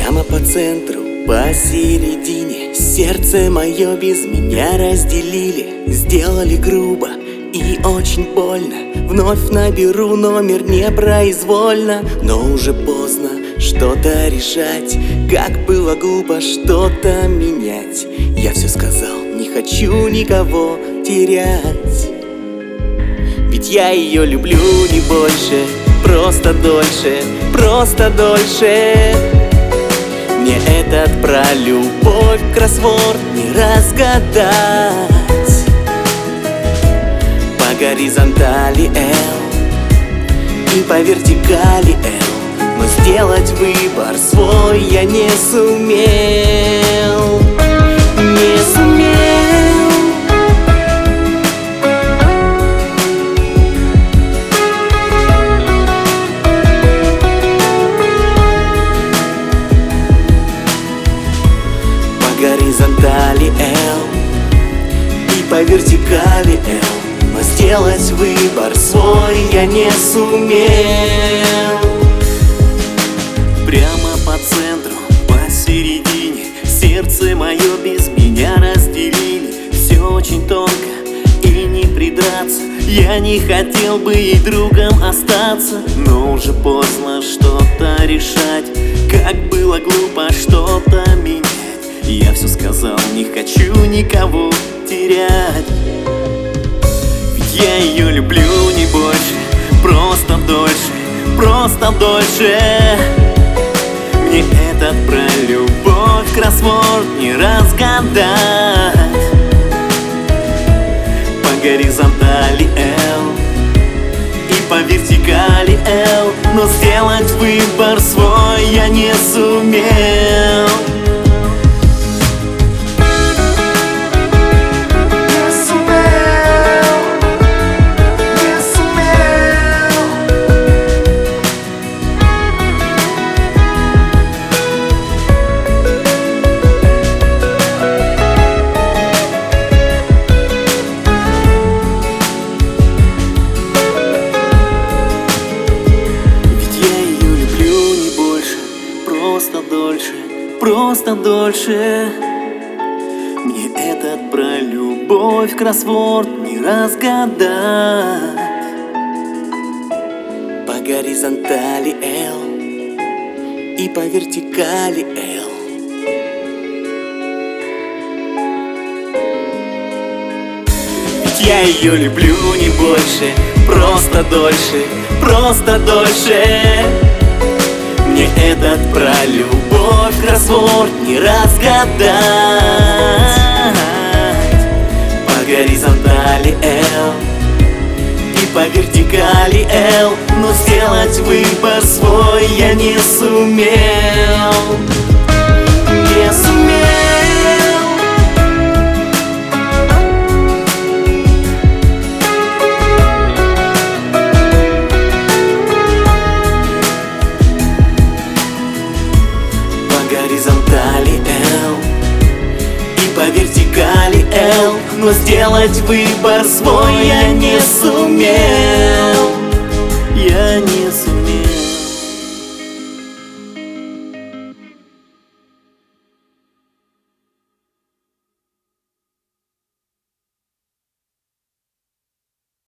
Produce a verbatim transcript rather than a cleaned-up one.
Прямо по центру, посередине, сердце мое без меня разделили. Сделали грубо и очень больно. Вновь наберу номер непроизвольно, но уже поздно что-то решать. Как было глупо что-то менять. Я все сказал, не хочу никого терять. Ведь я ее люблю не больше, просто дольше, просто дольше. Мне этот про любовь кроссворд не разгадать. По горизонтали L и по вертикали L, но сделать выбор свой я не сумел. Не сумел. По горизонтали L и по вертикали L, но сделать выбор свой я не сумел. Прямо по центру, посередине, сердце мое без меня разделили. Все очень тонко и не придраться. Я не хотел бы ей другом остаться, но уже поздно что-то решать. Как было глупо что-то менять. Я все сказал, не хочу никого терять. Ведь я ее люблю не больше, просто дольше, просто дольше. Мне этот про любовь кроссворд не разгадать. По горизонтали L и по вертикали L, но сделать выбор свой я не сумел. Просто дольше, просто дольше. Мне этот про любовь кроссворд не разгадать. По горизонтали L и по вертикали L. Ведь я ее люблю не больше, просто дольше, просто дольше. Мне этот про любовь кроссворд не разгадать. По горизонтали L и по вертикали L, но сделать выбор свой я не сумел. Не сумел. Горизонтали L и по вертикали L, но сделать выбор свой я не сумел.